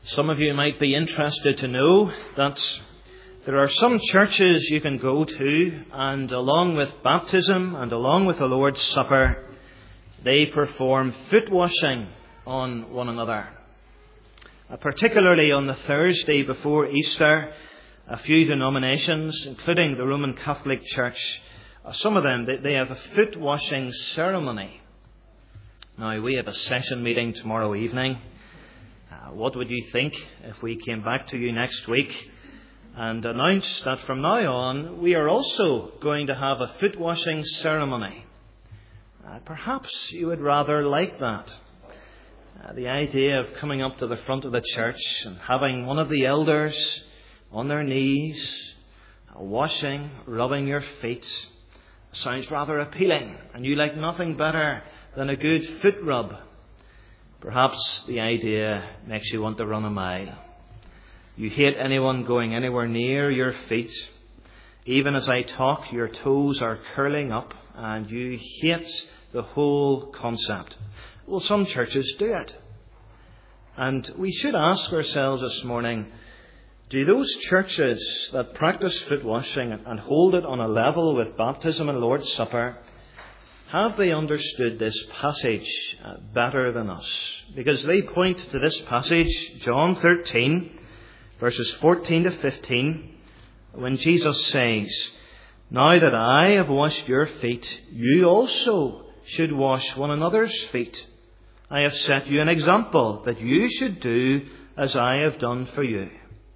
Some of you might be interested to know that there are some churches you can go to, and along with baptism and along with the Lord's Supper, they perform foot washing on one another. Particularly on the Thursday before Easter, a few denominations, including the Roman Catholic Church, some of them, they have a foot washing ceremony. Now, we have a session meeting tomorrow evening. What would you think if we came back to you next week and announced that from now on we are also going to have a foot washing ceremony? Perhaps you would rather like that. The idea of coming up to the front of the church and having one of the elders on their knees, washing, rubbing your feet, sounds rather appealing, and you like nothing better than a good foot rub. Perhaps the idea makes you want to run a mile. You hate anyone going anywhere near your feet. Even as I talk, your toes are curling up, and you hate the whole concept. Well, some churches do it. And we should ask ourselves this morning, do those churches that practice foot washing and hold it on a level with baptism and Lord's Supper, have they understood this passage better than us? Because they point to this passage, John 13, verses 14 to 15, when Jesus says, "Now that I have washed your feet, you also should wash one another's feet. I have set you an example that you should do as I have done for you."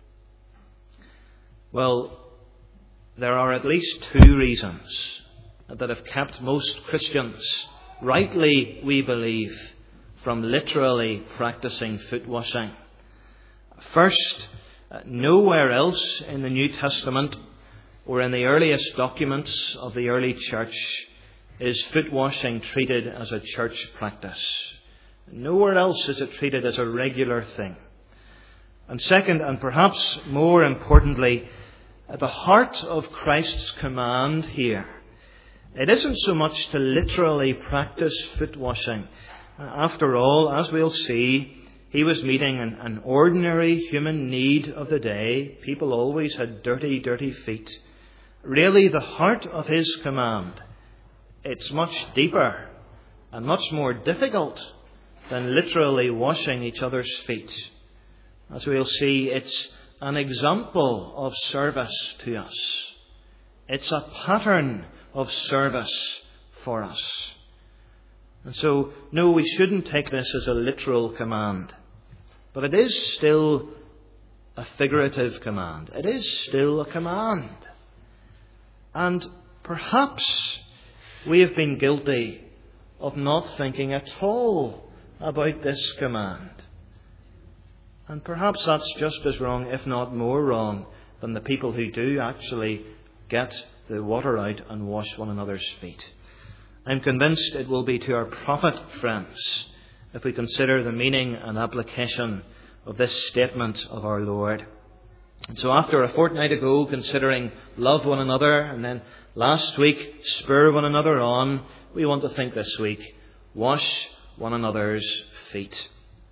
Well, there are at least two reasons that have kept most Christians, rightly we believe, from literally practicing foot washing. First, nowhere else in the New Testament or in the earliest documents of the early church is foot washing treated as a church practice. Nowhere else is it treated as a regular thing. And second, and perhaps more importantly, at the heart of Christ's command here, it isn't so much to literally practice foot washing. After all, as we'll see, he was meeting an ordinary human need of the day. People always had dirty, dirty feet. Really, the heart of his command, it's much deeper and much more difficult than literally washing each other's feet. As we'll see, it's an example of service to us. It's a pattern of service for us. And so, no, we shouldn't take this as a literal command. But it is still a figurative command. It is still a command. And perhaps we have been guilty of not thinking at all about this command. And perhaps that's just as wrong, if not more wrong, than the people who do actually get the water out and wash one another's feet. I'm convinced it will be to our profit, friends, if we consider the meaning and application of this statement of our Lord. And so after a fortnight ago considering love one another, and then last week spur one another on, we want to think this week, wash one another's feet.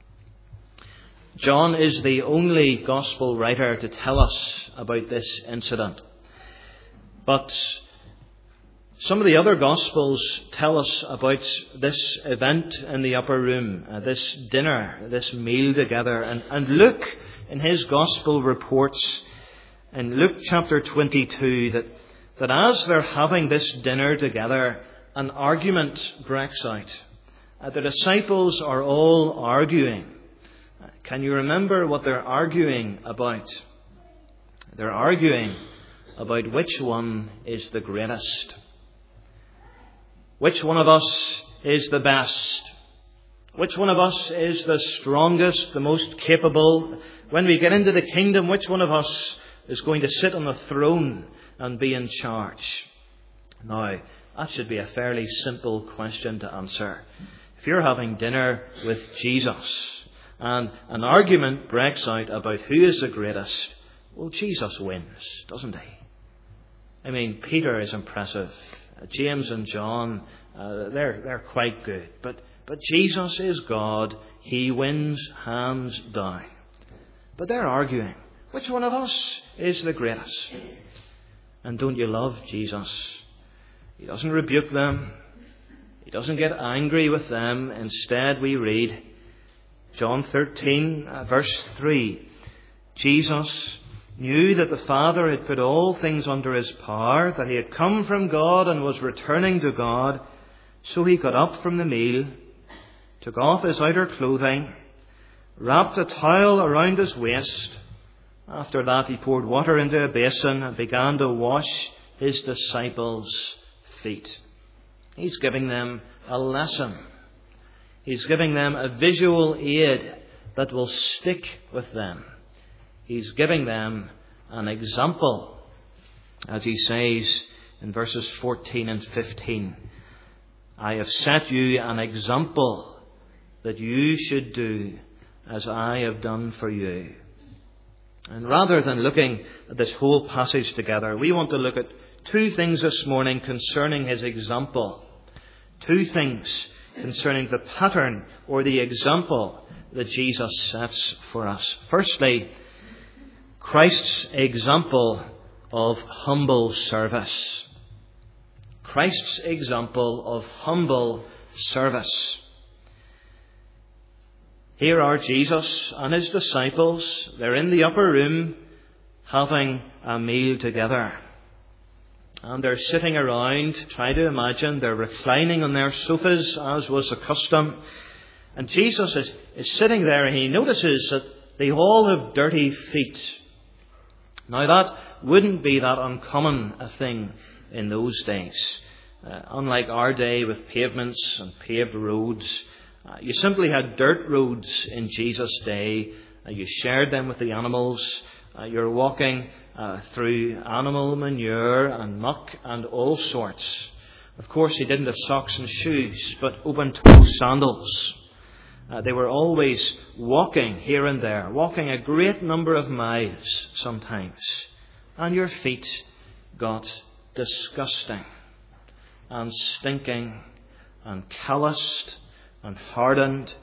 John is the only gospel writer to tell us about this incident. But some of the other Gospels tell us about this event in the upper room, this dinner, this meal together. And Luke, in his Gospel, reports in Luke chapter 22 that as they're having this dinner together, an argument breaks out. The disciples are all arguing. Can you remember what they're arguing about? They're arguing about which one is the greatest. Which one of us is the best? Which one of us is the strongest, the most capable? When we get into the kingdom, which one of us is going to sit on the throne and be in charge? Now, that should be a fairly simple question to answer. If you're having dinner with Jesus and an argument breaks out about who is the greatest, well, Jesus wins, doesn't he? I mean, Peter is impressive. James and John, they're quite good. But Jesus is God. He wins hands down. But they're arguing, which one of us is the greatest? And don't you love Jesus? He doesn't rebuke them. He doesn't get angry with them. Instead, we read John 13, verse 3. Jesus knew that the Father had put all things under his power, that he had come from God and was returning to God. So he got up from the meal, took off his outer clothing, wrapped a towel around his waist. After that, he poured water into a basin and began to wash his disciples' feet. He's giving them a lesson. He's giving them a visual aid that will stick with them. He's giving them an example, as he says in verses 14 and 15. I have set you an example that you should do as I have done for you. And rather than looking at this whole passage together, we want to look at two things this morning concerning his example. Two things concerning the pattern or the example that Jesus sets for us. Firstly, Christ's example of humble service. Christ's example of humble service. Here are Jesus and his disciples. They're in the upper room having a meal together. And they're sitting around, try to imagine, they're reclining on their sofas as was the custom. And Jesus is sitting there and he notices that they all have dirty feet. Now that wouldn't be that uncommon a thing in those days. Unlike our day with pavements and paved roads, you simply had dirt roads in Jesus' day. You shared them with the animals. You're walking through animal manure and muck and all sorts. Of course, he didn't have socks and shoes, but open-toe sandals. They were always walking here and there, walking a great number of miles sometimes. And your feet got disgusting and stinking and calloused and hardened,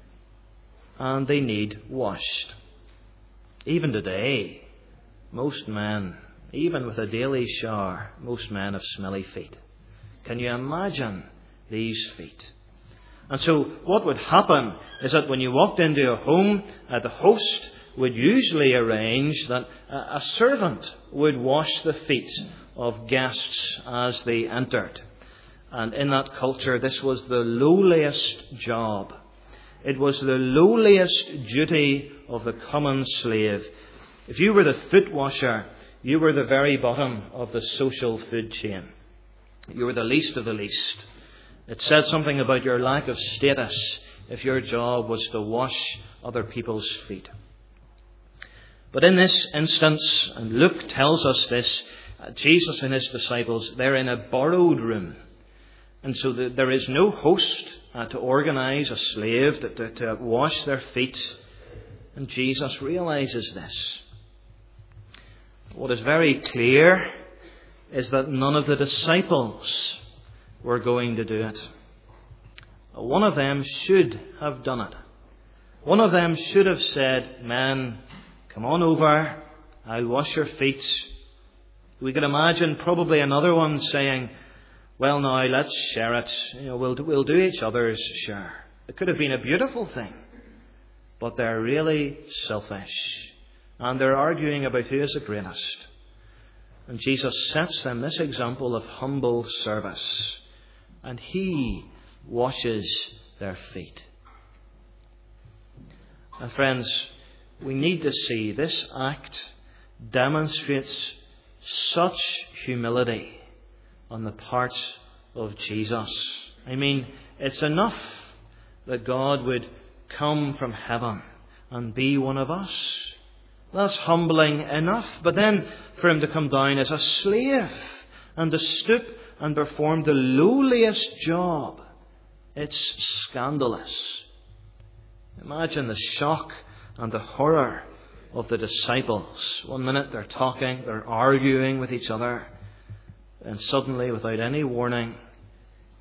and they need washed. Even today, most men, even with a daily shower, most men have smelly feet. Can you imagine these feet? And so what would happen is that when you walked into a home, the host would usually arrange that a servant would wash the feet of guests as they entered. And in that culture, this was the lowliest job. It was the lowliest duty of the common slave. If you were the foot washer, you were the very bottom of the social food chain. You were the least of the least. It said something about your lack of status if your job was to wash other people's feet. But in this instance, and Luke tells us this, Jesus and his disciples, they're in a borrowed room. And so there is no host to organize a slave to wash their feet. And Jesus realizes this. What is very clear is that none of the disciples were going to do it. One of them should have done it. One of them should have said, "Men, come on over, I'll wash your feet." We could imagine probably another one saying, "Well, now let's share it. We'll do each other's share." It could have been a beautiful thing, but they're really selfish, and they're arguing about who is the greatest. And Jesus sets them this example of humble service, and he washes their feet. And friends, we need to see this act demonstrates such humility on the part of Jesus. I mean, it's enough that God would come from heaven and be one of us. That's humbling enough. But then for him to come down as a slave and to stoop and perform the lowliest job, it's scandalous. Imagine the shock and the horror of the disciples. One minute they're talking, they're arguing with each other, and suddenly, without any warning,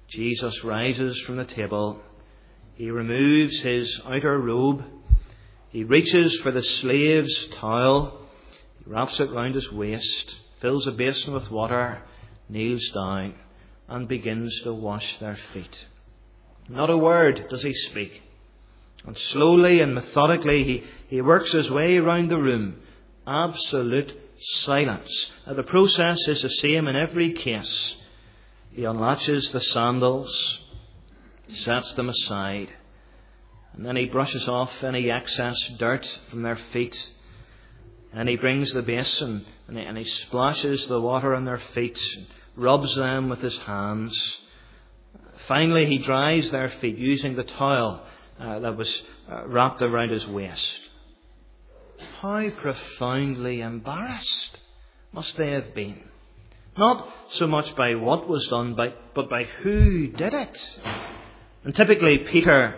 Jesus rises from the table. He removes his outer robe. He reaches for the slave's towel, he wraps it round his waist, fills a basin with water, kneels down, and begins to wash their feet. Not a word does he speak. And slowly and methodically he works his way around the room. Absolute silence. The process is the same in every case. He unlatches the sandals, sets them aside, and then he brushes off any excess dirt from their feet. And he brings the basin and he splashes the water on their feet, rubs them with his hands. Finally, he dries their feet using the towel that was wrapped around his waist. How profoundly embarrassed must they have been? Not so much by what was done, but by who did it. And typically Peter,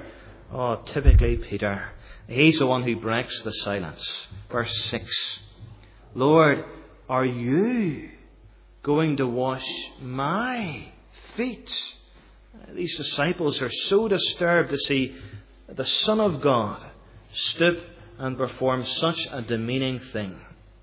he's the one who breaks the silence. Verse 6. Lord, are you going to wash my feet? These disciples are so disturbed to see the Son of God stoop and perform such a demeaning thing.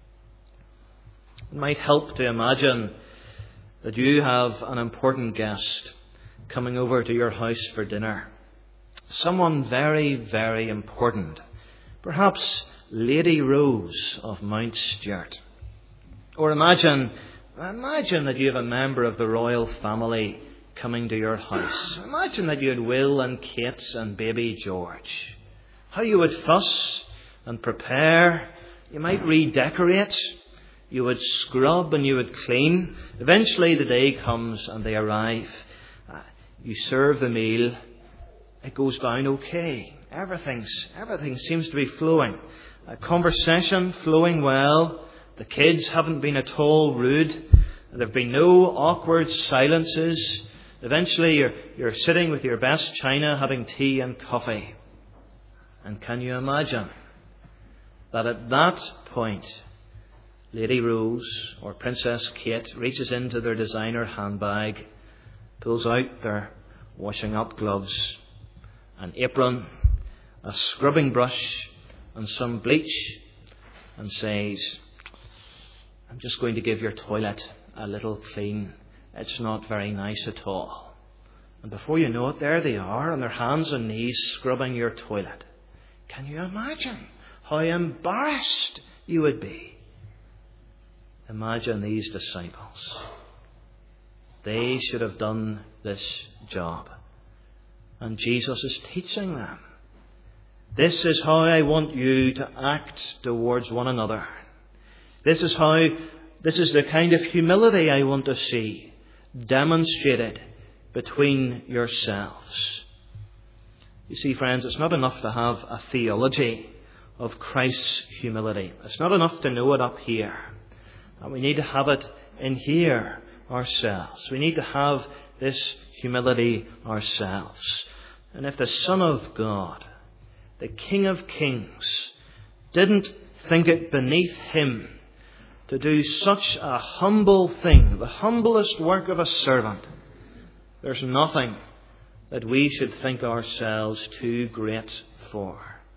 It might help to imagine that you have an important guest coming over to your house for dinner. Someone very, very important. Perhaps Lady Rose of Mount Stuart. Or imagine that you have a member of the royal family coming to your house. Imagine that you had Will and Kate and baby George. How you would fuss and prepare. You might redecorate. You would scrub and you would clean. Eventually the day comes and they arrive. You serve the meal. It goes down okay. Everything seems to be flowing. Conversation flowing well. The kids haven't been at all rude. There have been no awkward silences. Eventually you're sitting with your best china having tea and coffee. And can you imagine that at that point Lady Rose or Princess Kate reaches into their designer handbag, pulls out their washing up gloves, an apron, a scrubbing brush and some bleach and says, I'm just going to give your toilet a little clean. It's not very nice at all. And before you know it, there they are on their hands and knees scrubbing your toilet. Can you imagine how embarrassed you would be? Imagine these disciples. They should have done this job. And Jesus is teaching them. This is how I want you to act towards one another. This is the kind of humility I want to see demonstrated between yourselves. You see, friends, it's not enough to have a theology of Christ's humility. It's not enough to know it up here. And we need to have it in here ourselves. We need to have this humility ourselves. And if the Son of God, the King of Kings, didn't think it beneath him to do such a humble thing, the humblest work of a servant, there's nothing that we should think ourselves too great for.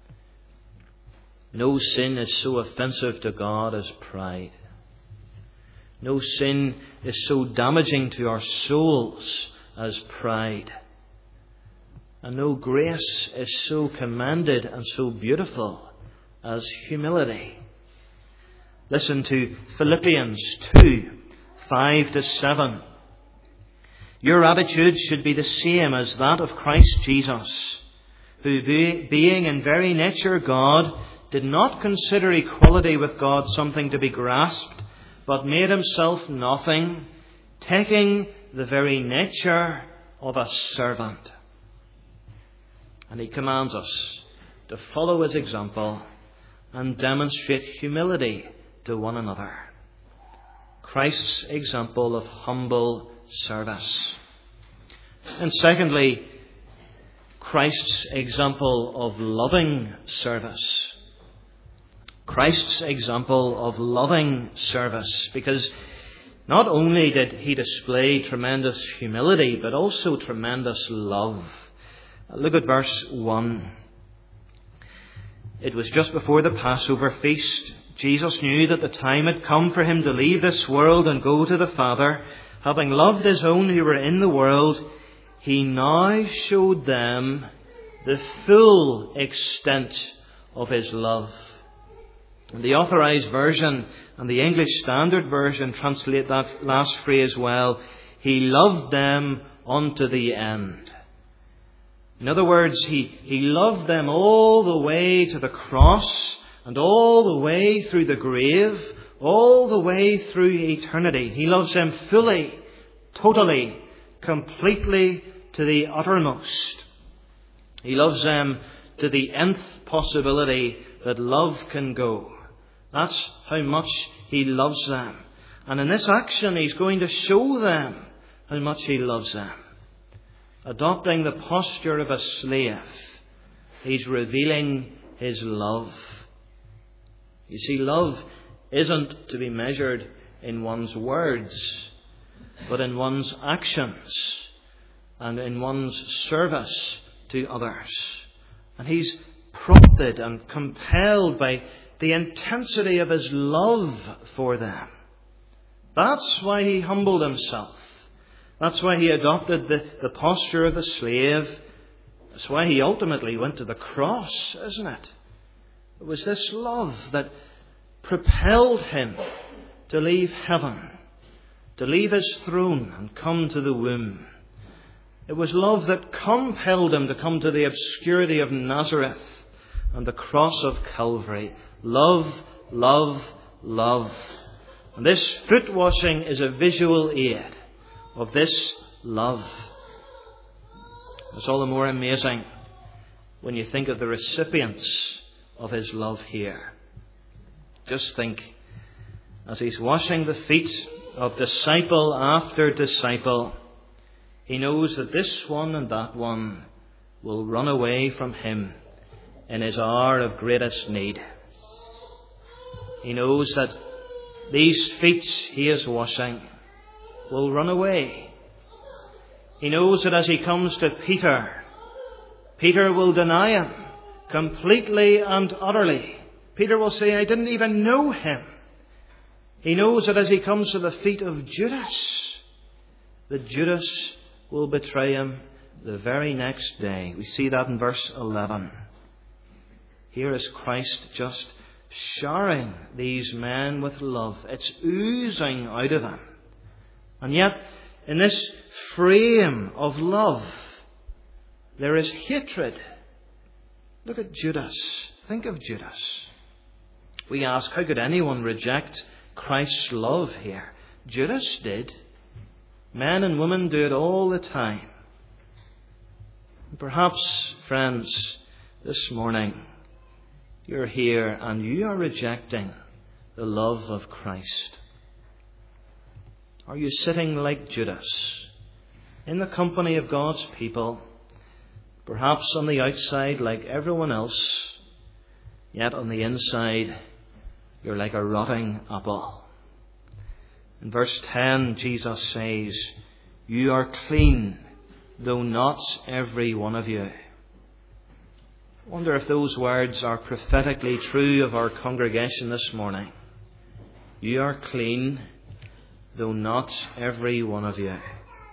No sin is so offensive to God as pride. No sin is so damaging to our souls as pride. And no grace is so commended and so beautiful as humility. Listen to Philippians 2, 5-7. Your attitude should be the same as that of Christ Jesus, who being in very nature God, did not consider equality with God something to be grasped, but made himself nothing, taking the very nature of a servant. And he commands us to follow his example and demonstrate humility to one another. Christ's example of humble service. And secondly, Christ's example of loving service. Christ's example of loving service, because not only did he display tremendous humility, but also tremendous love. Look at verse 1. It was just before the Passover feast. Jesus knew that the time had come for him to leave this world and go to the Father. Having loved his own who were in the world, he now showed them the full extent of his love. And the Authorized Version and the English Standard Version translate that last phrase well. He loved them unto the end. In other words, he loved them all the way to the cross and all the way through the grave, all the way through eternity. He loves them fully, totally, completely, to the uttermost. He loves them to the nth possibility that love can go. That's how much he loves them. And in this action, he's going to show them how much he loves them. Adopting the posture of a slave, he's revealing his love. You see, love isn't to be measured in one's words, but in one's actions and in one's service to others. And he's prompted and compelled by the intensity of his love for them. That's why he humbled himself. That's why he adopted the posture of a slave. That's why he ultimately went to the cross, isn't it? It was this love that propelled him to leave heaven, to leave his throne and come to the womb. It was love that compelled him to come to the obscurity of Nazareth and the cross of Calvary. Love, love, love. And this foot washing is a visual aid of this love. It's all the more amazing when you think of the recipients of his love here. Just think, as he's washing the feet of disciple after disciple, he knows that this one and that one will run away from him in his hour of greatest need. He knows that these feet he is washing will run away. He knows that as he comes to Peter, Peter will deny him completely and utterly. Peter will say, I didn't even know him. He knows that as he comes to the feet of Judas, that Judas will betray him the very next day. We see that in verse 11. Here is Christ just showering these men with love. It's oozing out of him. And yet, in this frame of love, there is hatred. Look at Judas. Think of Judas. We ask, how could anyone reject Christ's love here? Judas did. Men and women do it all the time. Perhaps, friends, this morning, you're here and you are rejecting the love of Christ. Are you sitting like Judas in the company of God's people, perhaps on the outside like everyone else, yet on the inside you're like a rotting apple? In verse 10, Jesus says, you are clean, though not every one of you. I wonder if those words are prophetically true of our congregation this morning. You are clean, though not every one of you.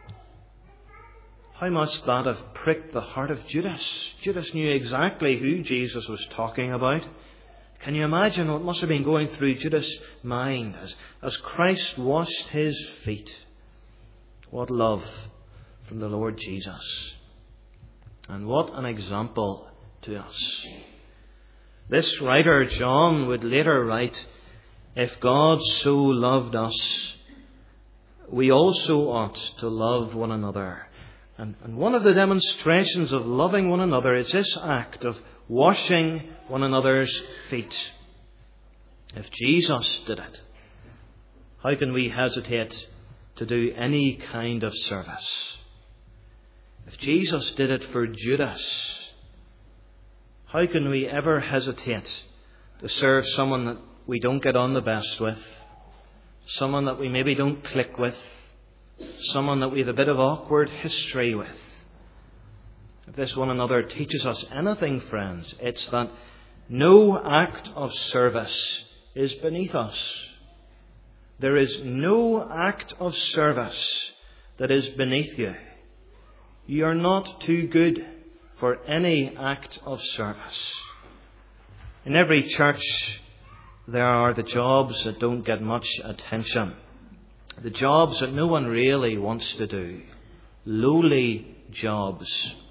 How must that have pricked the heart of Judas? Judas knew exactly who Jesus was talking about. Can you imagine what must have been going through Judas' mind as Christ washed his feet? What love from the Lord Jesus. And what an example to us. This writer, John, would later write, if God so loved us, we also ought to love one another. And one of the demonstrations of loving one another is this act of washing one another's feet. If Jesus did it, how can we hesitate to do any kind of service? If Jesus did it for Judas, how can we ever hesitate to serve someone that we don't get on the best with, someone that we maybe don't click with, someone that we have a bit of awkward history with? If this one another teaches us anything, friends, it's that no act of service is beneath us. There is no act of service that is beneath you. You are not too good for any act of service. In every church, there are the jobs that don't get much attention. The jobs that no one really wants to do. Lowly jobs.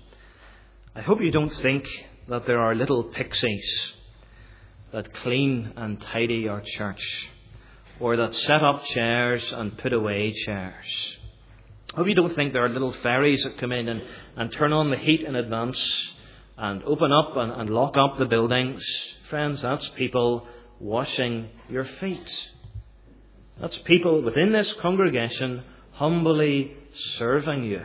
I hope you don't think that there are little pixies that clean and tidy our church, or that set up chairs and put away chairs. I hope you don't think there are little fairies that come in and turn on the heat in advance and open up and lock up the buildings. Friends, that's people washing your feet. That's people within this congregation humbly serving you.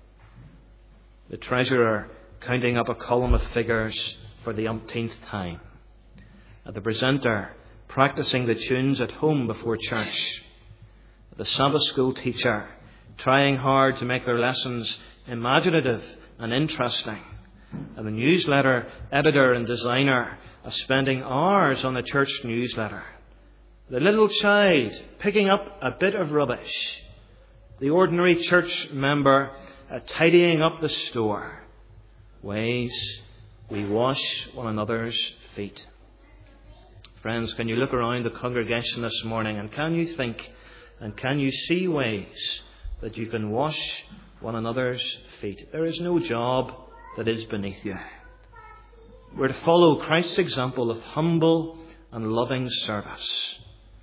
The treasurer counting up a column of figures for the umpteenth time. The presenter practicing the tunes at home before church. The Sabbath school teacher trying hard to make their lessons imaginative and interesting. And the newsletter editor and designer are spending hours on the church newsletter. The little child picking up a bit of rubbish. The ordinary church member tidying up the store. Ways we wash one another's feet. Friends, can you look around the congregation this morning and can you think and can you see ways that you can wash one another's feet? There is no job that is beneath you. We're to follow Christ's example of humble and loving service.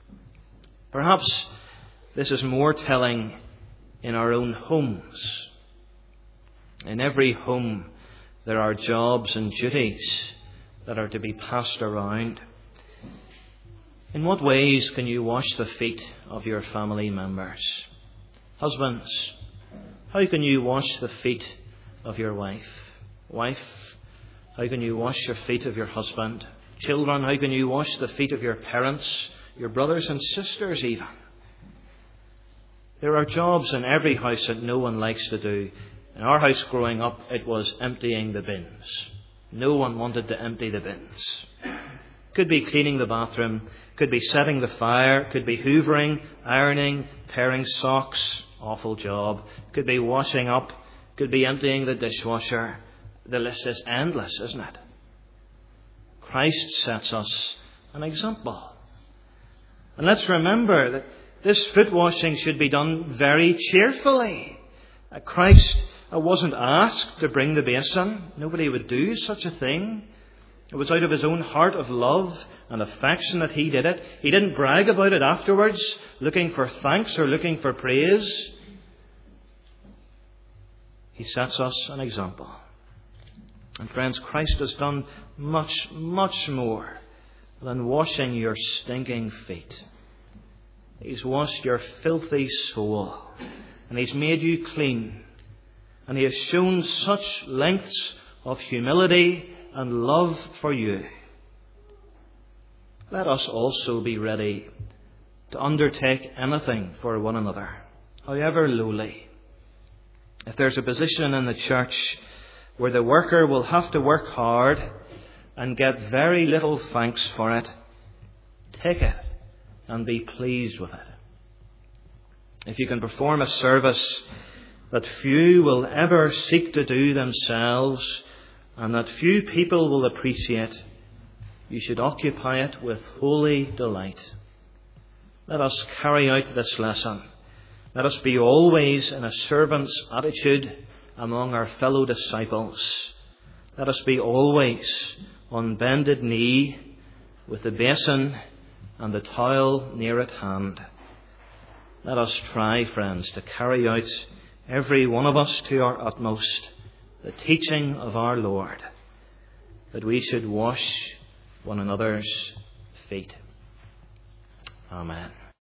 Perhaps this is more telling in our own homes. In every home there are jobs and duties that are to be passed around. In what ways can you wash the feet of your family members? Husbands, how can you wash the feet of your wife? Wife, how can you wash your feet of your husband? Children, how can you wash the feet of your parents, your brothers and sisters even? There are jobs in every house that no one likes to do. In our house growing up, it was emptying the bins. No one wanted to empty the bins. Could be cleaning the bathroom, could be setting the fire, could be hoovering, ironing, pairing socks, awful job. Could be washing up, could be emptying the dishwasher. The list is endless, isn't it? Christ sets us an example. And let's remember that this foot washing should be done very cheerfully. Christ wasn't asked to bring the basin. Nobody would do such a thing. It was out of his own heart of love and affection that he did it. He didn't brag about it afterwards, looking for thanks or looking for praise. He sets us an example. And friends, Christ has done much, much more than washing your stinking feet. He's washed your filthy soul. And He's made you clean. And He has shown such lengths of humility and love for you. Let us also be ready to undertake anything for one another, however lowly. If there's a position in the church where the worker will have to work hard and get very little thanks for it, take it and be pleased with it. If you can perform a service that few will ever seek to do themselves and that few people will appreciate, you should occupy it with holy delight. Let us carry out this lesson. Let us be always in a servant's attitude among our fellow disciples. Let us be always on bended knee with the basin and the towel near at hand. Let us try, friends, to carry out, every one of us to our utmost, the teaching of our Lord, that we should wash one another's feet. Amen.